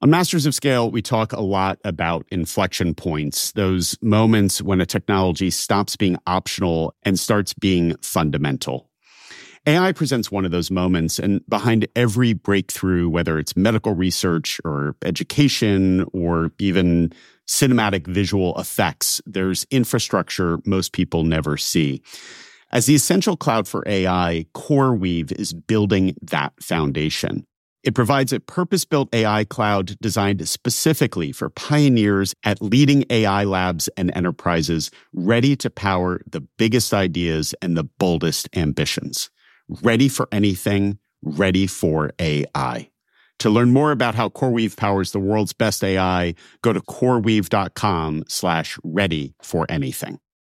On Masters of Scale, we talk a lot about inflection points, those moments when a technology stops being optional and starts being fundamental. AI presents one of those moments, and behind every breakthrough, whether it's medical research or education or even cinematic visual effects, there's infrastructure most people never see. As the essential cloud for AI, CoreWeave is building that foundation. It provides a purpose-built AI cloud designed specifically for pioneers at leading AI labs and enterprises ready to power the biggest ideas and the boldest ambitions. Ready for anything, ready for AI. To learn more about how CoreWeave powers the world's best AI, go to coreweave.com/ready for anything.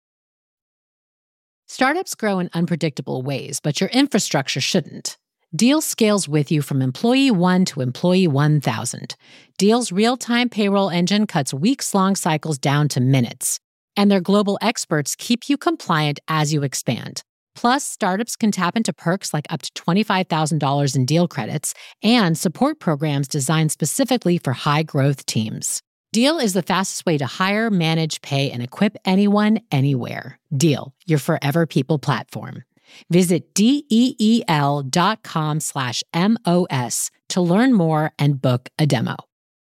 Startups grow in unpredictable ways, but your infrastructure shouldn't. Deal scales with you from employee 1 to employee 1,000. Deal's real-time payroll engine cuts weeks-long cycles down to minutes. And their global experts keep you compliant as you expand. Plus, startups can tap into perks like up to $25,000 in deal credits and support programs designed specifically for high-growth teams. Deal is the fastest way to hire, manage, pay, and equip anyone, anywhere. Deal, your forever people platform. Visit DEEL.com/MOS to learn more and book a demo.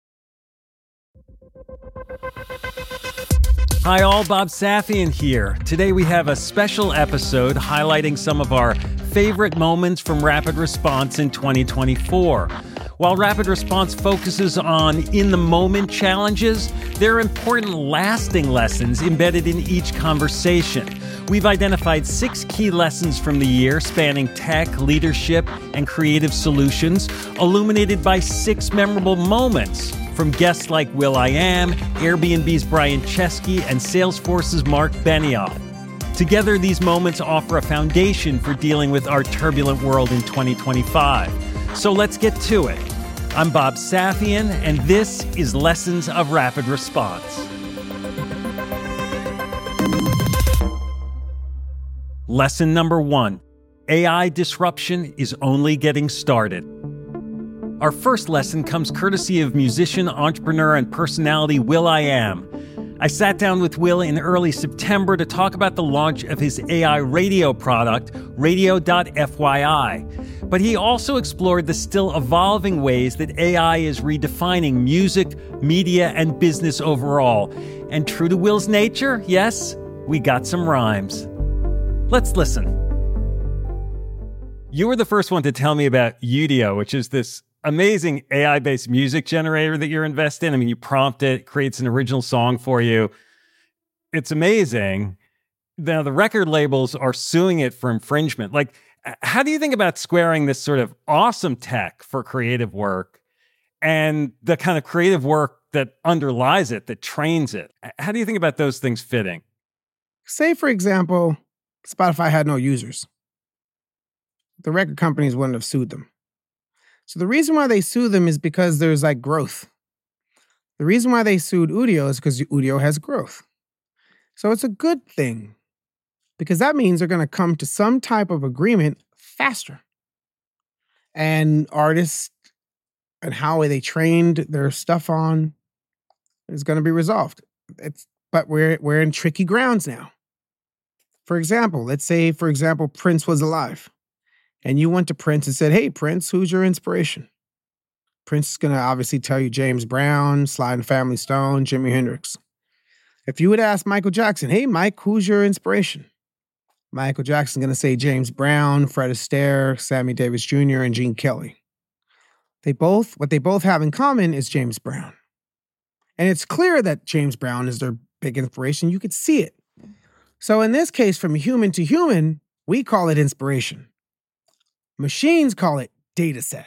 Hi all, Bob Safian here. Today we have a special episode highlighting some of our favorite moments from Rapid Response in 2024. While Rapid Response focuses on in-the-moment challenges, there are important lasting lessons embedded in each conversation. We've identified 6 key lessons from the year spanning tech, leadership, and creative solutions, illuminated by 6 memorable moments from guests like will.i.am, Airbnb's Brian Chesky, and Salesforce's Mark Benioff. Together, these moments offer a foundation for dealing with our turbulent world in 2025. So let's get to it. I'm Bob Safian, and this is Lessons of Rapid Response. Lesson number 1. AI disruption is only getting started. Our first lesson comes courtesy of musician, entrepreneur, and personality will.i.am. I sat down with Will in early September to talk about the launch of his AI radio product, Radio.fyi. But he also explored the still evolving ways that AI is redefining music, media, and business overall. And true to Will's nature, yes, we got some rhymes. Let's listen. You were the first one to tell me about Udio, which is this amazing AI-based music generator that you're invested in. I mean, you prompt it, creates an original song for you. It's amazing. Now, the record labels are suing it for infringement. Like, how do you think about squaring this sort of awesome tech for creative work and the kind of creative work that underlies it, that trains it? How do you think about those things fitting? Say, for example, Spotify had no users. The record companies wouldn't have sued them. So the reason why they sue them is because there's like growth. The reason why they sued Udio is because Udio has growth. So it's a good thing because that means they're going to come to some type of agreement faster. And artists and how they trained their stuff on is going to be resolved. But we're in tricky grounds now. For example, let's say, Prince was alive. And you went to Prince and said, hey, Prince, who's your inspiration? Prince is going to obviously tell you James Brown, Sly and the Family Stone, Jimi Hendrix. If you would ask Michael Jackson, hey, Mike, who's your inspiration? Michael Jackson's going to say James Brown, Fred Astaire, Sammy Davis Jr., and Gene Kelly. What they both have in common is James Brown. And it's clear that James Brown is their big inspiration. You could see it. So in this case, from human to human, we call it inspiration. Machines call it data set.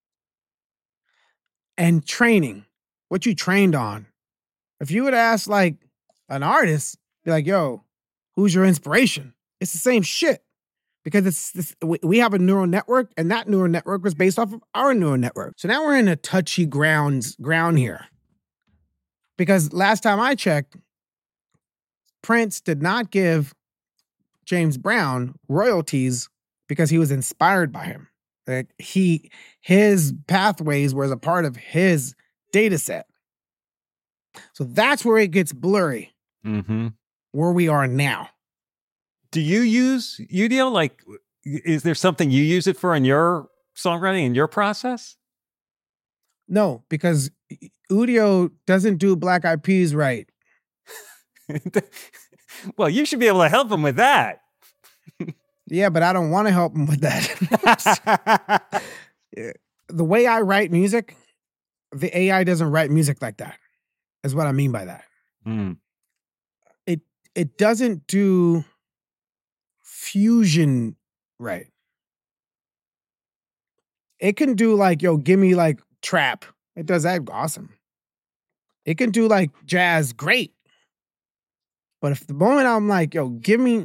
And training, what you trained on. If you would ask like an artist, be like, yo, who's your inspiration? It's the same shit. Because we have a neural network, and that neural network was based off of our neural network. So now we're in a touchy ground here. Because last time I checked, Prince did not give James Brown royalties because he was inspired by him. Like his pathways was a part of his data set. So that's where it gets blurry, where we are now. Do you use Udio? Like, is there something you use it for in your songwriting, in your process? No, because Udio doesn't do Black Eyed Peas right. Well, you should be able to help him with that. Yeah, but I don't want to help him with that. The way I write music, the AI doesn't write music like that, is what I mean by that. It doesn't do fusion right. It can do like, yo, give me like trap. It does that awesome. It can do like jazz, great. But if the moment I'm like, yo, give me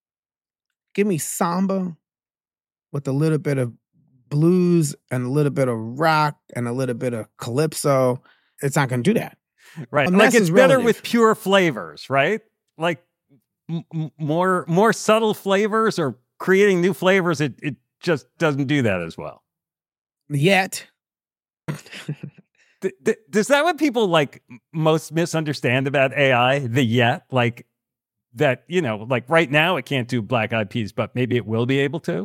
samba with a little bit of blues and a little bit of rock and a little bit of calypso, it's not going to do that. Right. Unless like it's better relative. with pure flavors, right? Like more subtle flavors or creating new flavors, it just doesn't do that as well. Yet. Is that what people like most misunderstand about AI? The yet? Like that, you know, like right now it can't do Black Eyed Peas, but maybe it will be able to?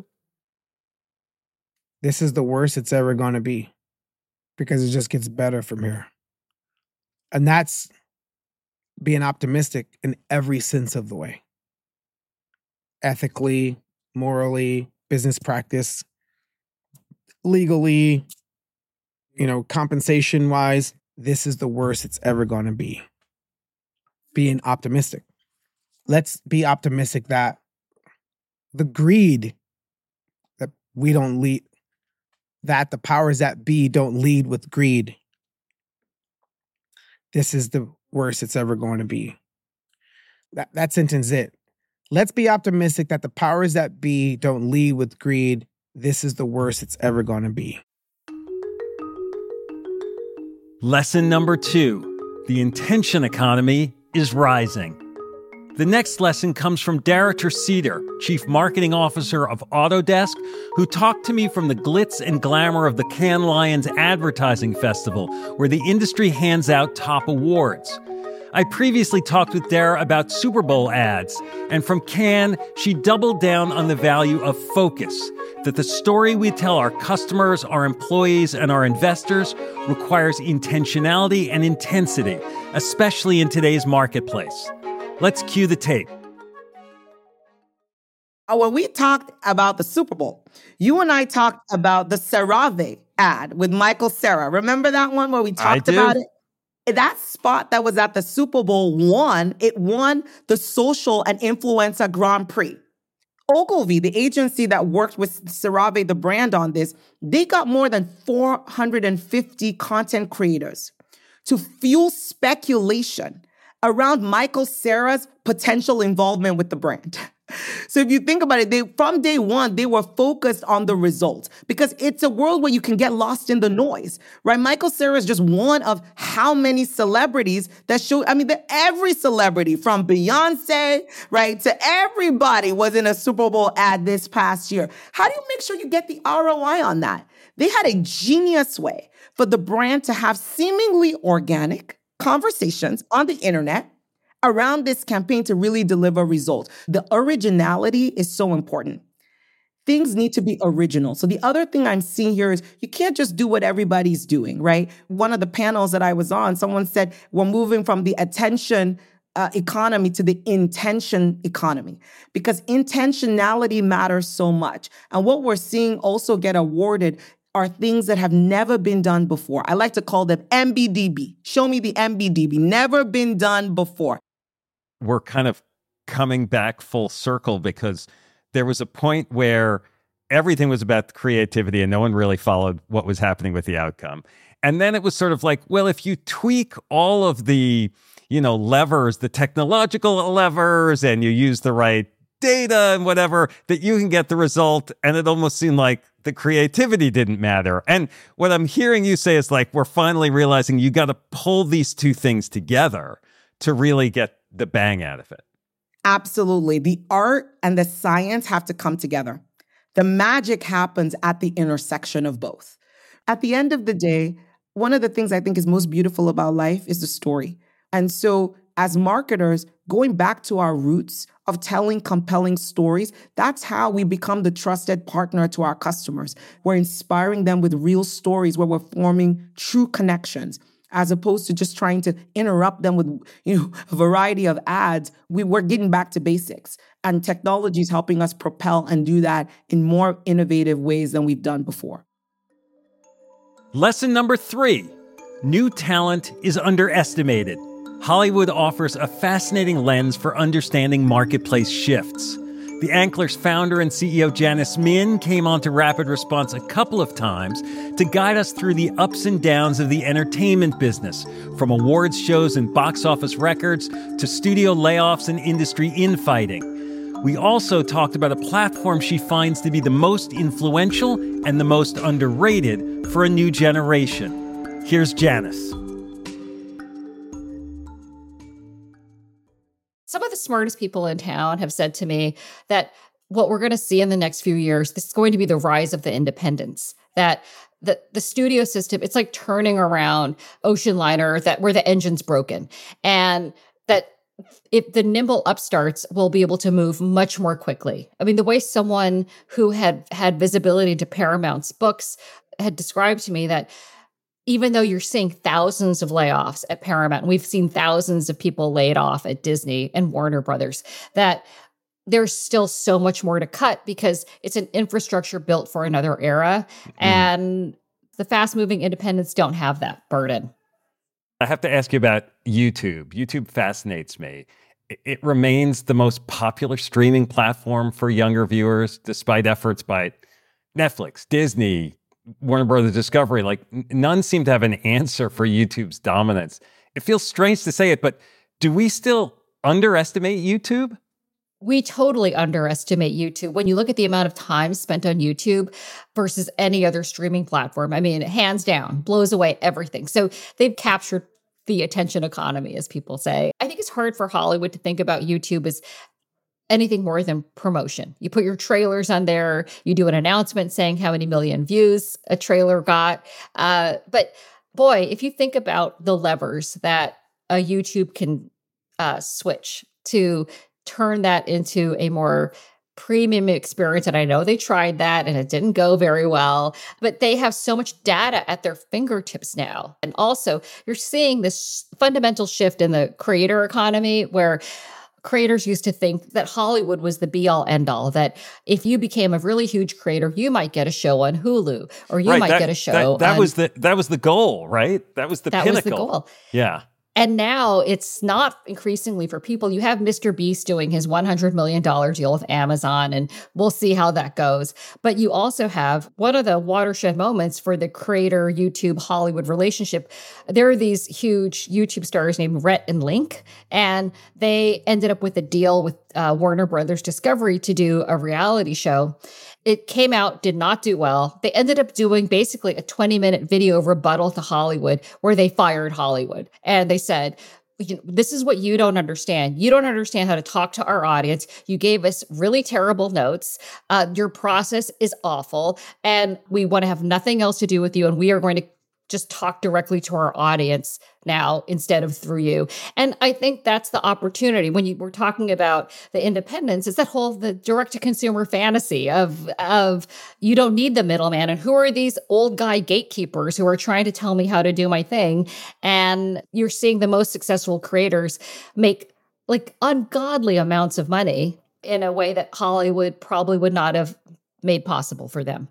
This is the worst it's ever going to be because it just gets better from here. And that's being optimistic in every sense of the way. Ethically, morally, business practice, legally, you know, compensation wise, this is the worst it's ever going to be. Being optimistic. Let's be optimistic that the greed that we don't lead, that the powers that be don't lead with greed. This is the worst it's ever going to be. That sentence is it. Let's be optimistic that the powers that be don't lead with greed. This is the worst it's ever going to be. Lesson number 2, the intention economy is rising. The next lesson comes from Dara Terceder, Chief Marketing Officer of Autodesk, who talked to me from the glitz and glamour of the Cannes Lions Advertising Festival, where the industry hands out top awards. I previously talked with Dara about Super Bowl ads, and from Cannes, she doubled down on the value of focus, that the story we tell our customers, our employees, and our investors requires intentionality and intensity, especially in today's marketplace. Let's cue the tape. When we talked about the Super Bowl, you and I talked about the CeraVe ad with Michael Cera. Remember that one where we talked about it? That spot that was at the Super Bowl won the social and influencer Grand Prix. Ogilvy, the agency that worked with CeraVe, the brand on this, they got more than 450 content creators to fuel speculation around Michael Cera's potential involvement with the brand. So if you think about it, from day one, they were focused on the results because it's a world where you can get lost in the noise, right? Michael Cera is just one of how many celebrities that show, every celebrity from Beyonce, right, to everybody was in a Super Bowl ad this past year. How do you make sure you get the ROI on that? They had a genius way for the brand to have seemingly organic conversations on the internet around this campaign to really deliver results. The originality is so important. Things need to be original. So the other thing I'm seeing here is you can't just do what everybody's doing, right? One of the panels that I was on, someone said, we're moving from the attention economy to the intention economy because intentionality matters so much. And what we're seeing also get awarded are things that have never been done before. I like to call them MBDB. Show me the MBDB. Never been done before. We're kind of coming back full circle because there was a point where everything was about the creativity and no one really followed what was happening with the outcome. And then it was sort of like, well, if you tweak all of the, levers, the technological levers, and you use the right data and whatever, that you can get the result. And it almost seemed like the creativity didn't matter. And what I'm hearing you say is like, we're finally realizing you got to pull these two things together to really get the bang out of it. Absolutely. The art and the science have to come together. The magic happens at the intersection of both. At the end of the day, one of the things I think is most beautiful about life is the story. And so as marketers, going back to our roots of telling compelling stories, that's how we become the trusted partner to our customers. We're inspiring them with real stories where we're forming true connections, as opposed to just trying to interrupt them with, a variety of ads. We're getting back to basics. And technology is helping us propel and do that in more innovative ways than we've done before. Lesson number 3, new talent is underestimated. Hollywood offers a fascinating lens for understanding marketplace shifts. The Anklers founder and CEO Janice Min came onto Rapid Response a couple of times to guide us through the ups and downs of the entertainment business, from awards shows and box office records to studio layoffs and industry infighting. We also talked about a platform she finds to be the most influential and the most underrated for a new generation. Here's Janice. Some of the smartest people in town have said to me that what we're going to see in the next few years, this is going to be the rise of the independents, that the studio system, it's like turning around ocean liner where the engine's broken, and that if the nimble upstarts will be able to move much more quickly. I mean, the way someone who had visibility to Paramount's books had described to me that even though you're seeing thousands of layoffs at Paramount, and we've seen thousands of people laid off at Disney and Warner Brothers, that there's still so much more to cut because it's an infrastructure built for another era. And the fast-moving independents don't have that burden. I have to ask you about YouTube. YouTube fascinates me. It remains the most popular streaming platform for younger viewers, despite efforts by Netflix, Disney, Warner Brothers Discovery. Like, none seem to have an answer for YouTube's dominance. It feels strange to say it, but do we still underestimate YouTube? We totally underestimate YouTube. When you look at the amount of time spent on YouTube versus any other streaming platform, I mean, hands down, blows away everything. So they've captured the attention economy, as people say. I think it's hard for Hollywood to think about YouTube as anything more than promotion. You put your trailers on there, you do an announcement saying how many million views a trailer got. But boy, if you think about the levers that a YouTube can switch to turn that into a more premium experience. And I know they tried that and it didn't go very well, but they have so much data at their fingertips now. And also, you're seeing this fundamental shift in the creator economy where creators used to think that Hollywood was the be-all, end-all, that if you became a really huge creator, you might get a show on Hulu, or you might get a show that was the goal, right? That was the pinnacle. That was the goal. Yeah. And now it's not increasingly for people. You have Mr. Beast doing his $100 million deal with Amazon, and we'll see how that goes. But you also have one of the watershed moments for the creator YouTube Hollywood relationship. There are these huge YouTube stars named Rhett and Link, and they ended up with a deal with Warner Brothers Discovery to do a reality show. It came out, did not do well. They ended up doing basically a 20-minute video rebuttal to Hollywood where they fired Hollywood. And they said, this is what you don't understand. You don't understand how to talk to our audience. You gave us really terrible notes. Your process is awful. And we want to have nothing else to do with you. And we are going to just talk directly to our audience now instead of through you. And I think that's the opportunity when we're talking about the independents, is that the direct-to-consumer fantasy of you don't need the middleman. And who are these old guy gatekeepers who are trying to tell me how to do my thing? And you're seeing the most successful creators make like ungodly amounts of money in a way that Hollywood probably would not have made possible for them.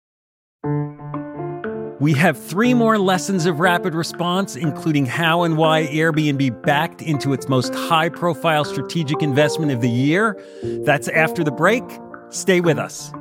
We have 3 more lessons of rapid response, including how and why Airbnb backed into its most high-profile strategic investment of the year. That's after the break. Stay with us.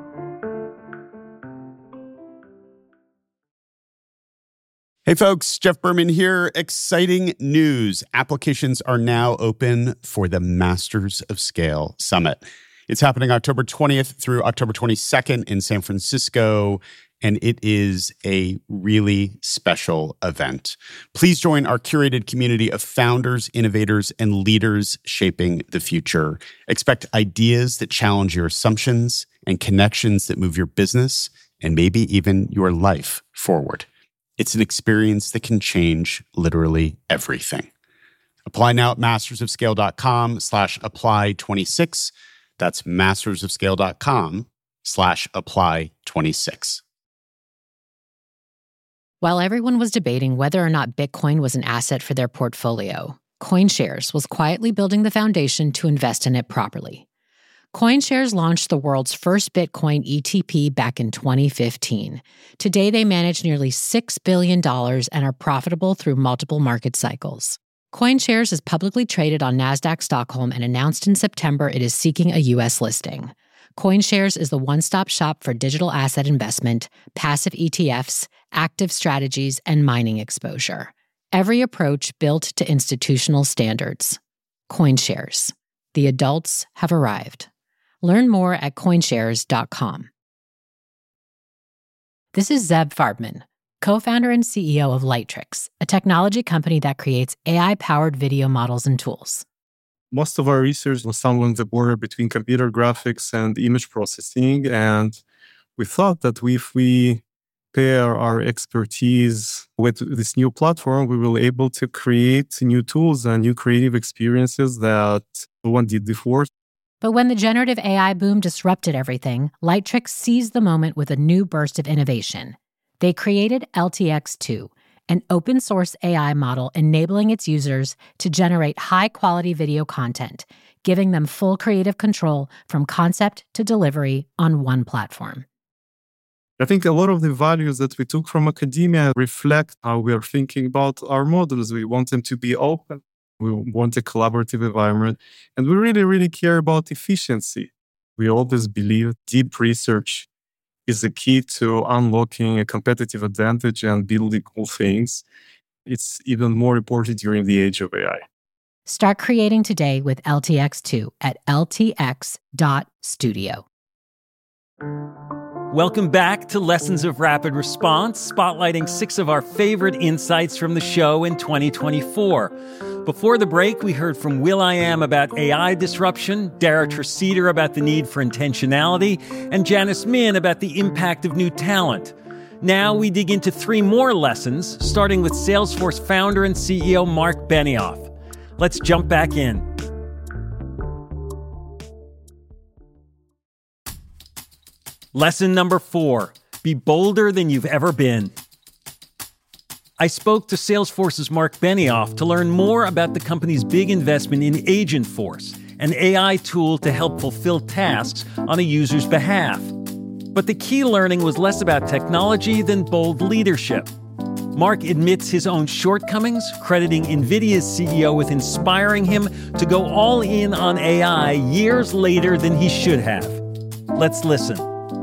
Hey folks, Jeff Berman here. Exciting news. Applications are now open for the Masters of Scale Summit. It's happening October 20th through October 22nd in San Francisco. And it is a really special event. Please join our curated community of founders, innovators, and leaders shaping the future. Expect ideas that challenge your assumptions and connections that move your business and maybe even your life forward. It's an experience that can change literally everything. Apply now at mastersofscale.com/apply26. That's mastersofscale.com/apply26. While everyone was debating whether or not Bitcoin was an asset for their portfolio, CoinShares was quietly building the foundation to invest in it properly. CoinShares launched the world's first Bitcoin ETP back in 2015. Today, they manage nearly $6 billion and are profitable through multiple market cycles. CoinShares is publicly traded on Nasdaq Stockholm and announced in September it is seeking a U.S. listing. CoinShares is the one-stop shop for digital asset investment, passive ETFs, active strategies, and mining exposure. Every approach built to institutional standards. CoinShares. The adults have arrived. Learn more at coinshares.com. This is Zeev Farbman, co-founder and CEO of Lightricks, a technology company that creates AI-powered video models and tools. Most of our research was along the border between computer graphics and image processing, and we thought that if we pair our expertise with this new platform, we will be able to create new tools and new creative experiences that no one did before. But when the generative AI boom disrupted everything, Lightricks seized the moment with a new burst of innovation. They created LTX-2, an open-source AI model enabling its users to generate high-quality video content, giving them full creative control from concept to delivery on one platform. I think a lot of the values that we took from academia reflect how we are thinking about our models. We want them to be open. We want a collaborative environment. And we really, really care about efficiency. We always believe deep research is the key to unlocking a competitive advantage and building cool things. It's even more important during the age of AI. Start creating today with LTX-2 at ltx.studio. Welcome back to Lessons of Rapid Response, spotlighting 6 of our favorite insights from the show in 2024. Before the break, we heard from will.i.am about AI disruption, Dara Treseder about the need for intentionality, and Janice Min about the impact of new talent. Now we dig into 3 more lessons, starting with Salesforce founder and CEO Marc Benioff. Let's jump back in. Lesson number 4, be bolder than you've ever been. I spoke to Salesforce's Marc Benioff to learn more about the company's big investment in Agentforce, an AI tool to help fulfill tasks on a user's behalf. But the key learning was less about technology than bold leadership. Marc admits his own shortcomings, crediting NVIDIA's CEO with inspiring him to go all in on AI years later than he should have. Let's listen.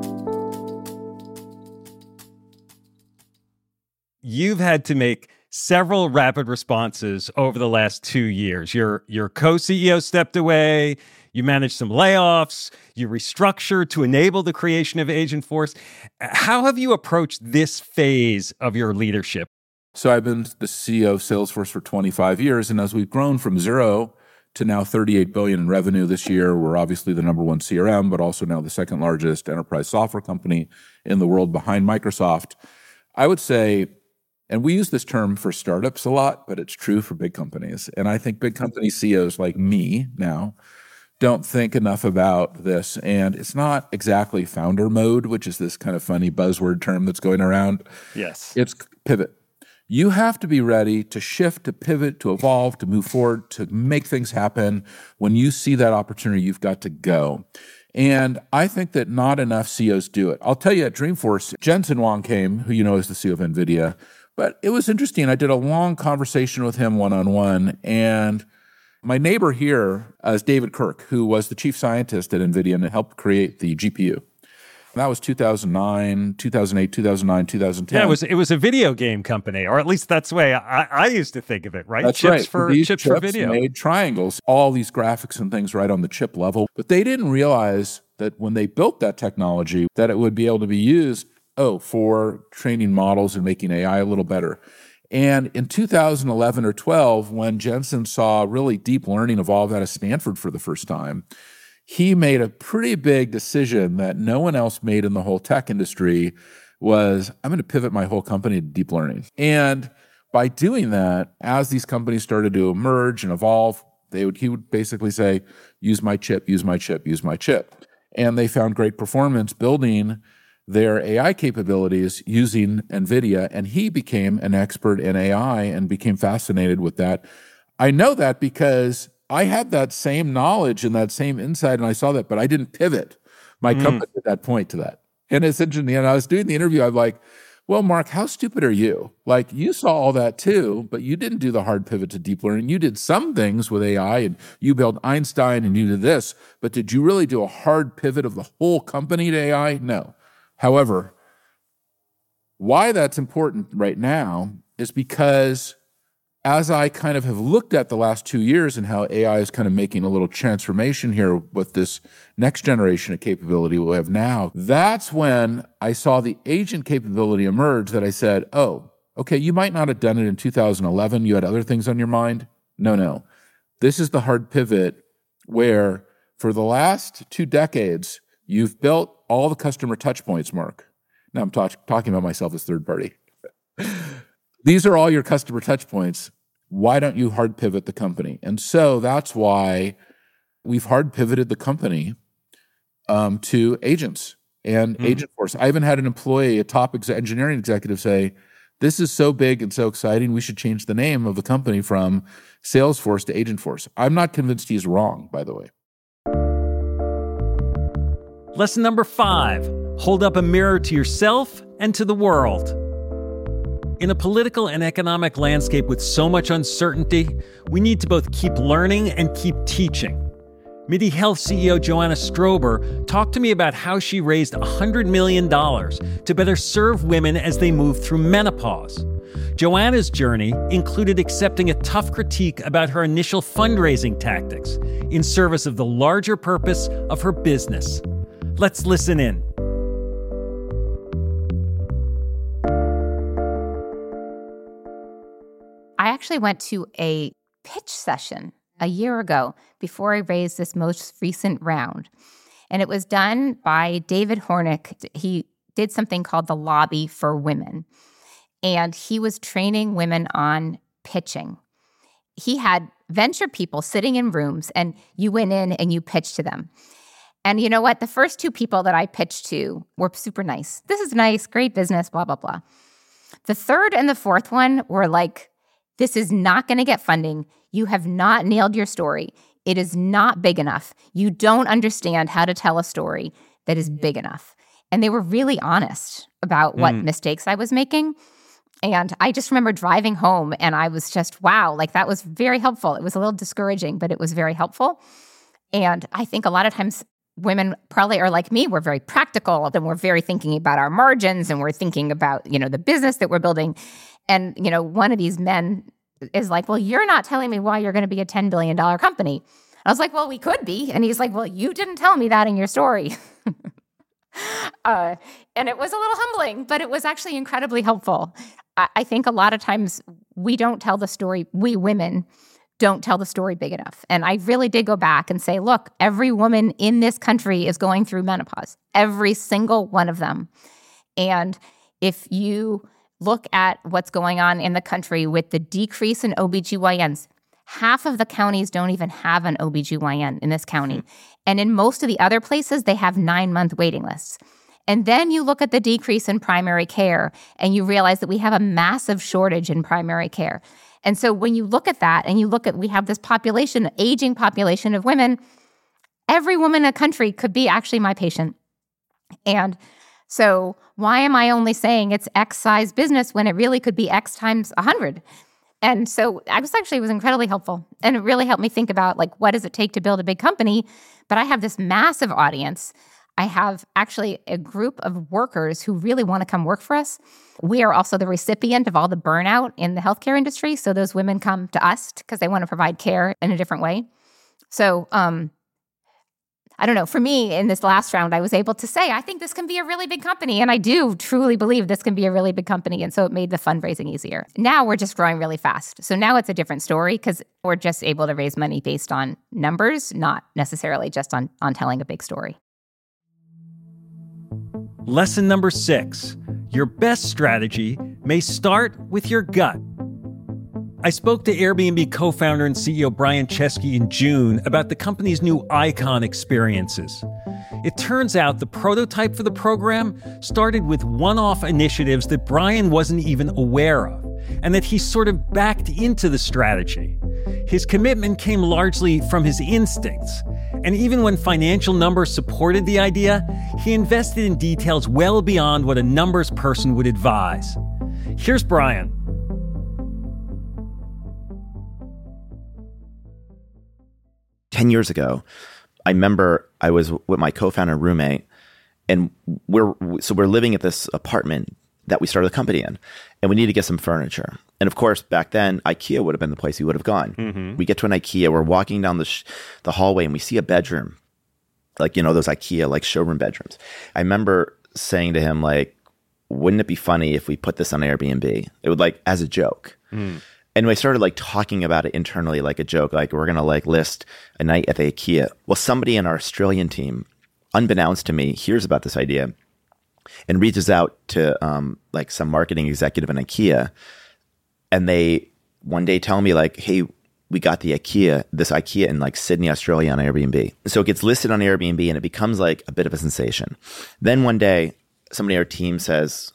You've had to make several rapid responses over the last 2 years. Your co-CEO stepped away, you managed some layoffs, you restructured to enable the creation of Agentforce. How have you approached this phase of your leadership? So I've been the CEO of Salesforce for 25 years, and as we've grown from 0 to now $38 billion in revenue this year, we're obviously the number 1 CRM, but also now the second largest enterprise software company in the world behind Microsoft. I would say, and we use this term for startups a lot, but it's true for big companies. And I think big company CEOs like me now don't think enough about this. And it's not exactly founder mode, which is this kind of funny buzzword term that's going around. Yes. It's pivot. You have to be ready to shift, to pivot, to evolve, to move forward, to make things happen. When you see that opportunity, you've got to go. And I think that not enough CEOs do it. I'll tell you, at Dreamforce, Jensen Huang came, who you know is the CEO of NVIDIA. But it was interesting. I did a long conversation with him one-on-one, and my neighbor here is David Kirk, who was the chief scientist at NVIDIA and helped create the GPU. And that was 2009, 2008, 2009, 2010. Yeah, it was a video game company, or at least that's the way I used to think of it, right? That's chips right. These chips for video. Made triangles, all these graphics and things right on the chip level. But they didn't realize that when they built that technology, that it would be able to be used for training models and making AI a little better. And in 2011 or 12, when Jensen saw really deep learning evolve out of Stanford for the first time, he made a pretty big decision that no one else made in the whole tech industry, was, I'm going to pivot my whole company to deep learning. And by doing that, as these companies started to emerge and evolve, he would basically say, use my chip, use my chip, use my chip. And they found great performance building their AI capabilities using NVIDIA, and he became an expert in AI and became fascinated with that. I know that because I had that same knowledge and that same insight, and I saw that, but I didn't pivot my company at that point to that. And it's interesting, and I was doing the interview, I'm like, well, Mark, how stupid are you? Like, you saw all that too, but you didn't do the hard pivot to deep learning. You did some things with AI, and you built Einstein, and you did this, but did you really do a hard pivot of the whole company to AI? No. However, why that's important right now is because as I kind of have looked at the last 2 years and how AI is kind of making a little transformation here with this next generation of capability we have now, that's when I saw the agent capability emerge that I said, oh, okay, you might not have done it in 2011. You had other things on your mind. No. This is the hard pivot where for the last 2 decades, you've built all the customer touch points, Mark. Now I'm talking about myself as third party. These are all your customer touch points. Why don't you hard pivot the company? And so that's why we've hard pivoted the company to agents and Agent Force. I even had an employee, a top engineering executive say, this is so big and so exciting, we should change the name of the company from Salesforce to Agent Force. I'm not convinced he's wrong, by the way. Lesson number 5, hold up a mirror to yourself and to the world. In a political and economic landscape with so much uncertainty, we need to both keep learning and keep teaching. MIDI Health CEO Joanna Strober talked to me about how she raised $100 million to better serve women as they move through menopause. Joanna's journey included accepting a tough critique about her initial fundraising tactics in service of the larger purpose of her business. Let's listen in. I actually went to a pitch session a year ago before I raised this most recent round. And it was done by David Hornick. He did something called the Lobby for Women. And he was training women on pitching. He had venture people sitting in rooms, and you went in and you pitched to them. And you know what? The first 2 people that I pitched to were super nice. This is nice, great business, blah, blah, blah. The third and the fourth one were like, this is not going to get funding. You have not nailed your story. It is not big enough. You don't understand how to tell a story that is big enough. And they were really honest about what mistakes I was making. And I just remember driving home and I was just, wow, like that was very helpful. It was a little discouraging, but it was very helpful. And I think a lot of times women probably are like me. We're very practical and we're very thinking about our margins and we're thinking about, the business that we're building. And, one of these men is like, well, you're not telling me why you're going to be a $10 billion company. I was like, well, we could be. And he's like, well, you didn't tell me that in your story. And it was a little humbling, but it was actually incredibly helpful. I think a lot of times we don't tell the story, we women don't tell the story big enough. And I really did go back and say, look, every woman in this country is going through menopause, every single one of them. And if you look at what's going on in the country with the decrease in OBGYNs, half of the counties don't even have an OBGYN in this county. And in most of the other places, they have 9-month waiting lists. And then you look at the decrease in primary care and you realize that we have a massive shortage in primary care. And so when you look at that and you look at, we have this population, aging population of women, every woman in a country could be actually my patient. And so why am I only saying it's X size business when it really could be X times 100? And so it was incredibly helpful. And it really helped me think about what does it take to build a big company? But I have this massive audience. I have actually a group of workers who really want to come work for us. We are also the recipient of all the burnout in the healthcare industry. So those women come to us because they want to provide care in a different way. So, I don't know. For me, in this last round, I was able to say, I think this can be a really big company. And I do truly believe this can be a really big company. And so it made the fundraising easier. Now we're just growing really fast. So now it's a different story because we're just able to raise money based on numbers, not necessarily just on telling a big story. Lesson number 6. Your best strategy may start with your gut. I spoke to Airbnb co-founder and CEO Brian Chesky in June about the company's new Icon experiences. It turns out the prototype for the program started with one-off initiatives that Brian wasn't even aware of, and that he sort of backed into the strategy. His commitment came largely from his instincts, and even when financial numbers supported the idea, he invested in details well beyond what a numbers person would advise. Here's Brian. Ten years ago, I remember I was with my co-founder and roommate, and we're living at this apartment that we started the company in, and we need to get some furniture. And of course, back then, IKEA would have been the place we would have gone. Mm-hmm. We get to an IKEA, we're walking down the hallway, and we see a bedroom, like, you know, those IKEA, like, showroom bedrooms. I remember saying to him, like, wouldn't it be funny if we put this on Airbnb? It would, like, as a joke. Mm. And we started, like, talking about it internally like a joke, like, we're going to, like, list a night at the IKEA. Well, somebody in our Australian team, unbeknownst to me, hears about this idea and reaches out to, like, some marketing executive in IKEA. And they one day tell me, like, hey, we got this IKEA in, like, Sydney, Australia on Airbnb. So it gets listed on Airbnb and it becomes, like, a bit of a sensation. Then one day, somebody in our team says,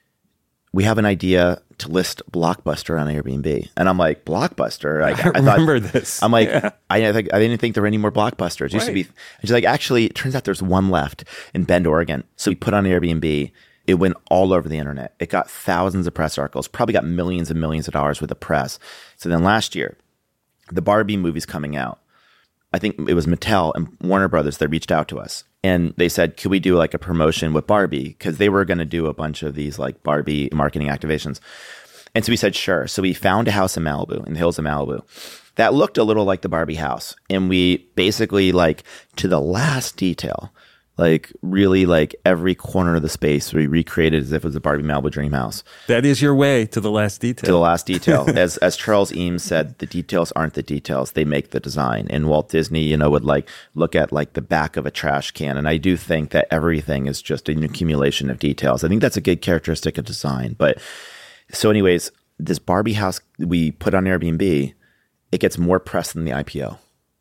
we have an idea to list Blockbuster on Airbnb. And I'm like, Blockbuster? I remember this. I'm like, yeah. I didn't think there were any more Blockbusters. It used to be. And she's like, actually, it turns out there's one left in Bend, Oregon. So we put on Airbnb. It went all over the internet. It got thousands of press articles, probably got millions and millions of dollars worth of press. So then last year, the Barbie movie's coming out. I think it was Mattel and Warner Brothers that reached out to us. And they said, could we do, like, a promotion with Barbie? Because they were going to do a bunch of these, like, Barbie marketing activations. And so we said, sure. So we found a house in Malibu, in the hills of Malibu, that looked a little like the Barbie house. And we basically, like, to the last detail, like, really, like, every corner of the space we recreated as if it was a Barbie Malibu dream house. That is your way to the last detail. To the last detail. As Charles Eames said, the details aren't the details, they make the design. And Walt Disney, you know, would, like, look at, like, the back of a trash can. And I do think that everything is just an accumulation of details. I think that's a good characteristic of design. But so anyways, this Barbie house we put on Airbnb, it gets more press than the IPO.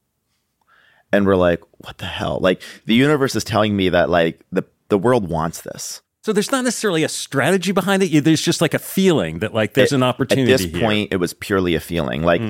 And we're like, what the hell? Like, the universe is telling me that, like, the world wants this. So there's not necessarily a strategy behind it. There's just, like, a feeling that, like, there's an opportunity. At this point, it was purely a feeling. Like,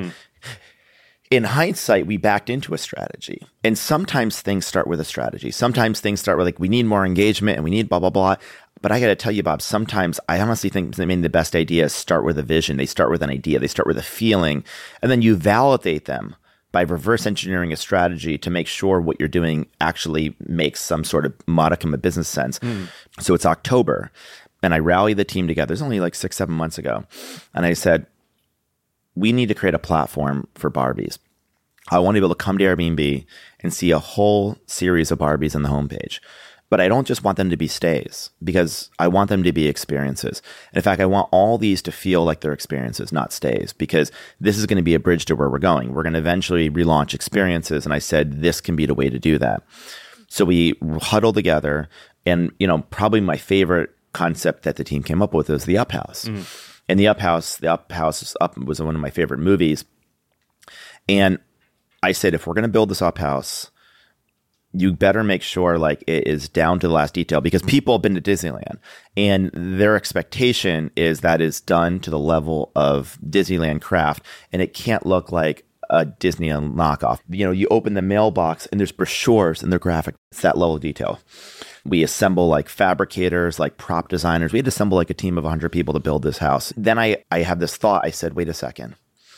in hindsight, we backed into a strategy. And sometimes things start with a strategy. Sometimes things start with, like, we need more engagement and we need blah, blah, blah. But I got to tell you, Bob, sometimes I honestly think the best ideas start with a vision. They start with an idea. They start with a feeling. And then you validate them by reverse engineering a strategy to make sure what you're doing actually makes some sort of modicum of business sense. So it's October, and I rally the team together. It's only like 6-7 months ago. And I said, we need to create a platform for Barbies. I want to be able to come to Airbnb and see a whole series of Barbies on the homepage. But I don't just want them to be stays, because I want them to be experiences. And in fact, I want all these to feel like they're experiences, not stays, because this is going to be a bridge to where we're going. We're going to eventually relaunch experiences. And I said, this can be the way to do that. So we huddled together, and, you know, probably my favorite concept that the team came up with was the Up House. And the Up House was one of my favorite movies. And I said, if we're going to build this Up House, you better make sure, like, it is down to the last detail, because people have been to Disneyland and their expectation is that it's done to the level of Disneyland craft, and it can't look like a Disneyland knockoff. You know, you open the mailbox and there's brochures and they're graphic. It's that level of detail. We assemble, like, fabricators, like prop designers. We had to assemble, like, a team of 100 people to build this house. Then I have this thought. I said, wait a second.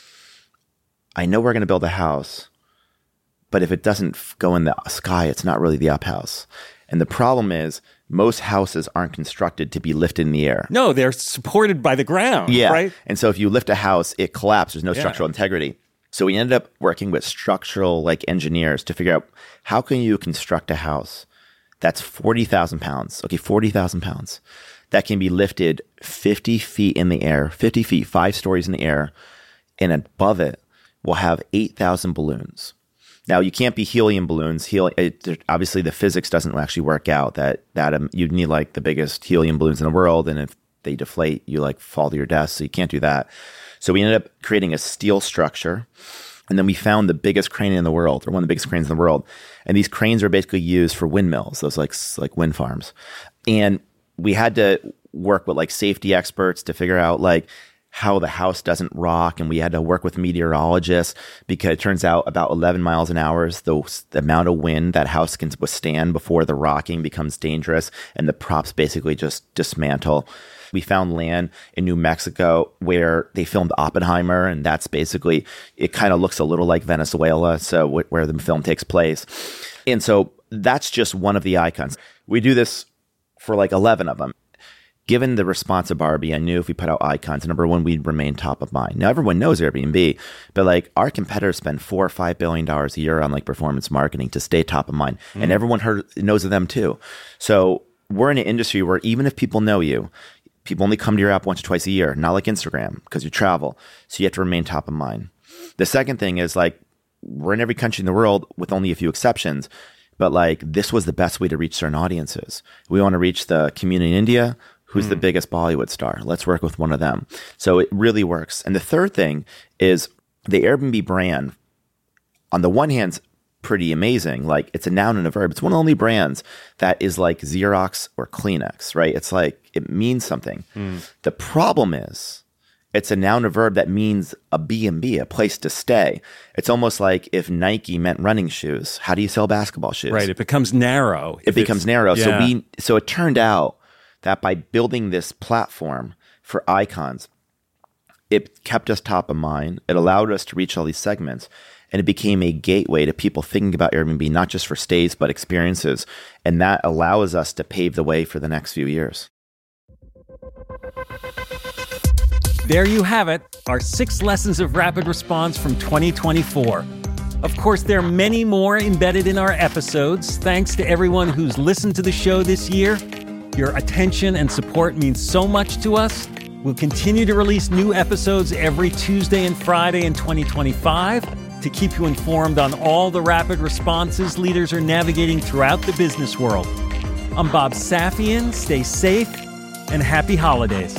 I know we're going to build a house, but if it doesn't go in the sky, it's not really the Up House. And the problem is, most houses aren't constructed to be lifted in the air. No, they're supported by the ground, right? And so if you lift a house, it collapses. There's no structural integrity. So we ended up working with structural, like, engineers to figure out, how can you construct a house that's 40,000 pounds, 40,000 pounds, that can be lifted 50 feet in the air, 50 feet, 5 stories in the air, and above it, we'll have 8,000 balloons. Now, you can't be helium balloons. Obviously, the physics doesn't actually work out that you need like the biggest helium balloons in the world. And if they deflate, you like fall to your death. So you can't do that. So we ended up creating a steel structure. And then we found the biggest crane in the world, or one of the biggest cranes in the world. And these cranes are basically used for windmills, those like wind farms. And we had to work with like safety experts to figure out like how the house doesn't rock. And we had to work with meteorologists because it turns out about 11 miles an hour is the amount of wind that house can withstand before the rocking becomes dangerous. And the props basically just dismantle. We found land in New Mexico where they filmed Oppenheimer, and that's basically, it kind of looks a little like Venezuela, so where the film takes place. And so that's just one of the icons. We do this for like 11 of them. Given the response of Barbie, I knew if we put out icons, number one, we'd remain top of mind. Now, everyone knows Airbnb, but like our competitors spend $4 or $5 billion a year on like performance marketing to stay top of mind. And everyone knows of them too. So we're in an industry where even if people know you, people only come to your app once or twice a year, not like Instagram, because you travel. So you have to remain top of mind. The second thing is like, we're in every country in the world with only a few exceptions, but like this was the best way to reach certain audiences. We want to reach the community in India. Who's the biggest Bollywood star? Let's work with one of them. So it really works. And the third thing is the Airbnb brand, on the one hand, pretty amazing. Like it's a noun and a verb. It's one of the only brands that is like Xerox or Kleenex, right? It's like, it means something. The problem is it's a noun or verb that means a B&B, a place to stay. It's almost like if Nike meant running shoes. How do you sell basketball shoes? Right. It becomes narrow. It becomes narrow. Yeah. So it turned out that by building this platform for icons, it kept us top of mind. It allowed us to reach all these segments. And it became a gateway to people thinking about Airbnb, not just for stays, but experiences. And that allows us to pave the way for the next few years. There you have it, our 6 lessons of rapid response from 2024. Of course, there are many more embedded in our episodes. Thanks to everyone who's listened to the show this year. Your attention and support means so much to us. We'll continue to release new episodes every Tuesday and Friday in 2025 to keep you informed on all the rapid responses leaders are navigating throughout the business world. I'm Bob Safian. Stay safe and happy holidays.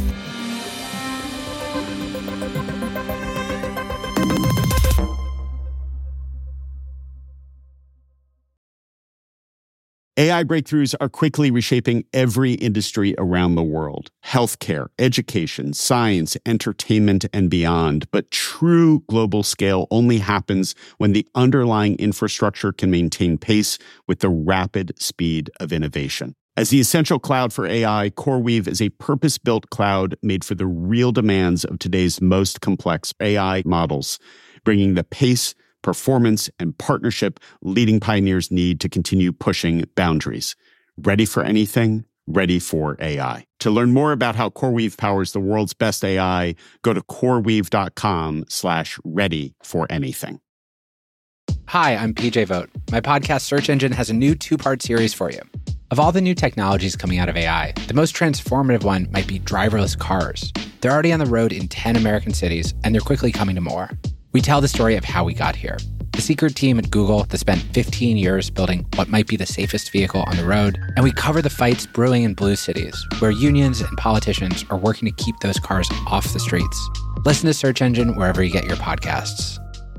AI breakthroughs are quickly reshaping every industry around the world. Healthcare, education, science, entertainment, and beyond. But true global scale only happens when the underlying infrastructure can maintain pace with the rapid speed of innovation. As the essential cloud for AI, CoreWeave is a purpose-built cloud made for the real demands of today's most complex AI models, bringing the pace, performance, and partnership leading pioneers need to continue pushing boundaries. Ready for anything? Ready for AI. To learn more about how CoreWeave powers the world's best AI, go to coreweave.com/ready for anything. Hi, I'm PJ Vogt. My podcast Search Engine has a new 2-part series for you. Of all the new technologies coming out of AI, the most transformative one might be driverless cars. They're already on the road in 10 American cities, and they're quickly coming to more. We tell the story of how we got here. The secret team at Google that spent 15 years building what might be the safest vehicle on the road. And we cover the fights brewing in blue cities, where unions and politicians are working to keep those cars off the streets. Listen to Search Engine wherever you get your podcasts.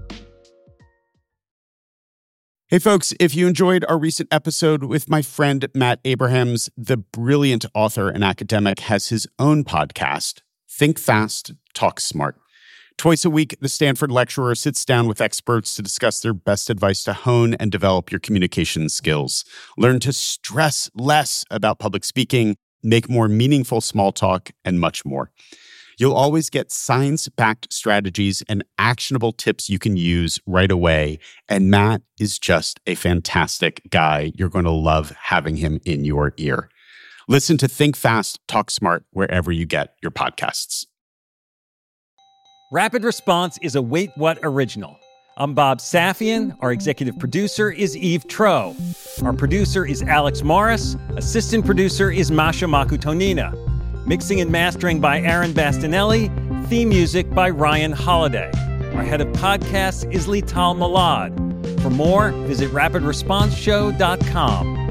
Hey folks, if you enjoyed our recent episode with my friend Matt Abrahams, the brilliant author and academic has his own podcast, Think Fast, Talk Smart. Twice a week, the Stanford lecturer sits down with experts to discuss their best advice to hone and develop your communication skills. Learn to stress less about public speaking, make more meaningful small talk, and much more. You'll always get science-backed strategies and actionable tips you can use right away. And Matt is just a fantastic guy. You're going to love having him in your ear. Listen to Think Fast, Talk Smart wherever you get your podcasts. Rapid Response is a Wait What original. I'm Bob Safian. Our executive producer is Eve Tro. Our producer is Alex Morris. Assistant producer is Masha Makutonina. Mixing and mastering by Aaron Bastinelli. Theme music by Ryan Holiday. Our head of podcasts is Lital Malad. For more, visit rapidresponseshow.com.